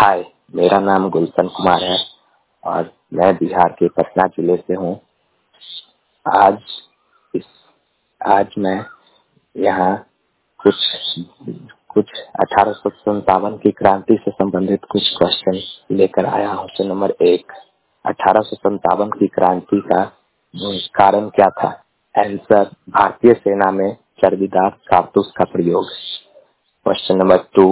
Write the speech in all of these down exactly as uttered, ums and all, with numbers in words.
हाय, मेरा नाम गुलशन कुमार है और मैं बिहार के पटना जिले से हूँ। आज इस आज मैं यहाँ कुछ कुछ अठारह सौ संतावन की क्रांति से संबंधित कुछ क्वेश्चन लेकर आया हूँ। क्वेश्चन नंबर एक, अठारह सौ संतावन की क्रांति का कारण क्या था? आंसर, भारतीय सेना में चर्बीदार कारतूस का प्रयोग। क्वेश्चन नंबर टू,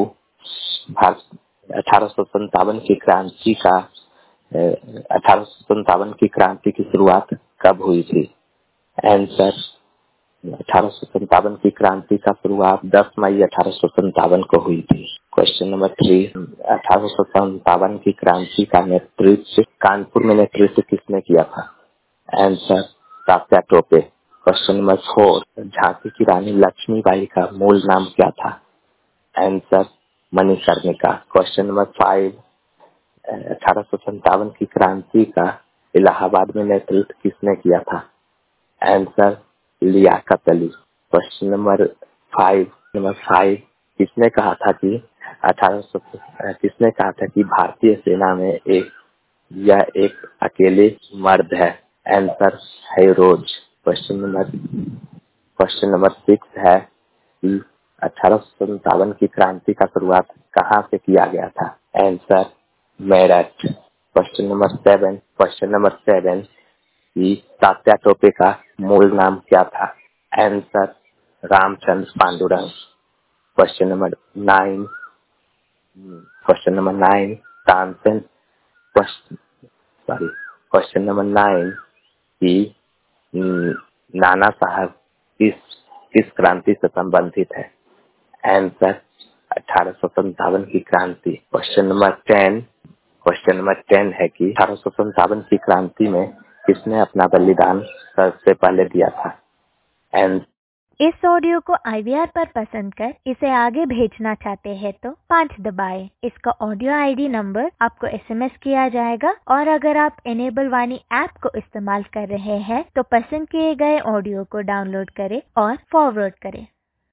अठारह सौ संतावन की क्रांति का अठारह सौ संतावन की क्रांति की शुरुआत कब हुई थी? आंसर, अठारह सौ संतावन की क्रांति का शुरुआत दस मई अठारह सौ संतावन को हुई थी। क्वेश्चन नंबर थ्री, अठारह सौ संतावन की क्रांति का नेतृत्व कानपुर में नेतृत्व किसने किया था? Answer, Tatya Tope. Question number four, Jhansi की रानी लक्ष्मीबाई का मूल नाम क्या था? Answer, Manikarnika. Question number five, अठारह सौ संतावन की क्रांति का इलाहाबाद में नेतृत्व किसने किया था? Answer, Liaquat Ali. Question number five number five किसने कहा था कि अठारह सौ किसने कहा था कि भारतीय सेना में एक यह एक अकेले मर्द है? Answer, Hugh Rose. Question number question number six है कि अठारह सौ संतावन की क्रांति का शुरुआत कहाँ से किया गया था? Answer, Meerut. Question number seven question number seven कि तात्या टोपे का मूल नाम क्या था? Answer, Ramchandra Pandurang. Question number nine question number nine Tansen question sorry question number nine कि नाना साहब किस किस क्रांति से संबंधित है? आंसर, अठारह सौ संतावन की क्रांति। Question number ten question number ten है कि अठारह सौ संतावन की क्रांति में किसने अपना बलिदान सबसे पहले दिया था? एंड इस ऑडियो को आई वी आर पर पसंद कर इसे आगे भेजना चाहते हैं तो पाँच दबाएं। इसका ऑडियो आई डी नंबर आपको एस एम एस किया जाएगा और अगर आप इनेबल वाणी ऐप को इस्तेमाल कर रहे हैं तो पसंद किए गए ऑडियो को डाउनलोड करें और फॉरवर्ड करें।